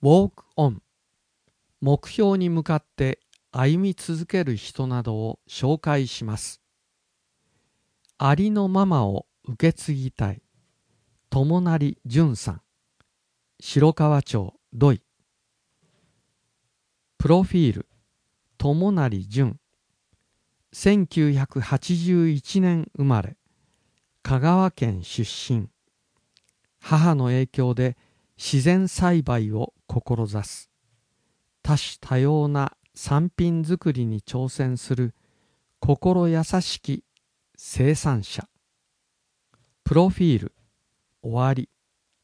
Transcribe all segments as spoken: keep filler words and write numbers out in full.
Walk on 目標に向かって歩み続ける人などを紹介します。ありのままを受け継ぎたい友成淳さん、白川町土井。プロフィール友成淳、せんきゅうひゃくはちじゅういちねん生まれ、香川県出身。母の影響で自然栽培を志す。多種多様な産品作りに挑戦する心優しき生産者。プロフィール終わり。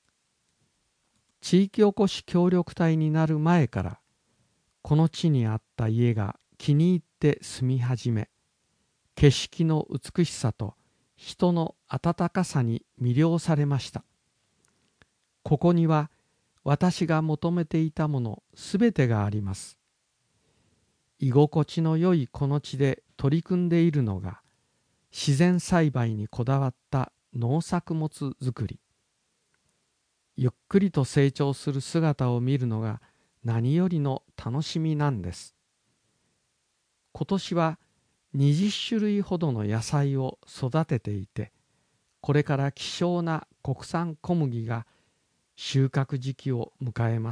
地域おこし協力隊になる前からこの地にあった家が気に入って住み始め、景色の美しさと人の温かさに魅了されました。ここには私が求めていたものすべてがあります。居心地の良いこの地で取り組んでいるのが自然栽培にこだわった農作物作り。ゆっくりと成長する姿を見るのが何よりの楽しみなんです。今年はにじゅっしゅるいほどの野菜を育てていて、これから希少な国産小麦が収穫時期を迎えます。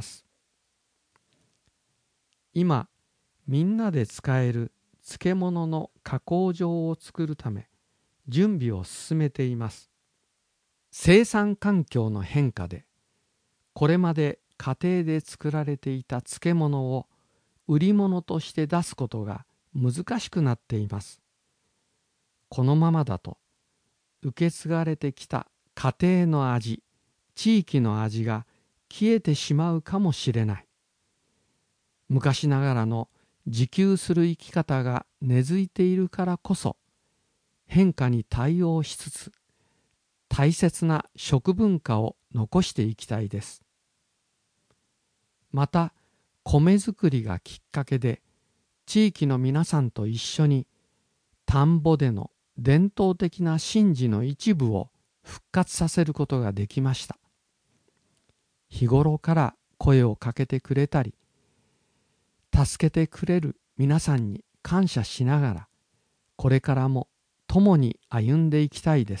今、みんなで使える漬物の加工場を作るため準備を進めています。生産環境の変化で、これまで家庭で作られていた漬物を売り物として出すことが難しくなっています。このままだと受け継がれてきた家庭の味、地域の味が消えてしまうかもしれない。昔ながらの自給する生き方が根付いているからこそ、変化に対応しつつ大切な食文化を残していきたいです。また、米作りがきっかけで地域の皆さんと一緒に田んぼでの伝統的な神事の一部を復活させることができました。日頃から声をかけてくれたり、助けてくれる皆さんに感謝しながら、これからも共に歩んでいきたいです。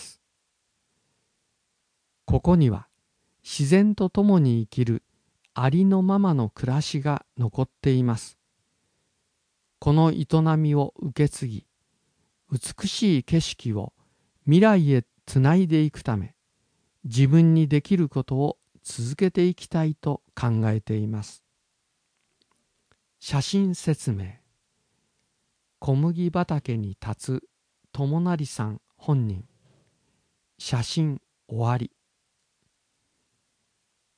ここには自然と共に生きるありのままの暮らしが残っています。この営みを受け継ぎ、美しい景色を未来へつないでいくため、自分にできることを続けていきたいと考えています。写真説明。小麦畑に立つ友成さん本人。写真終わり。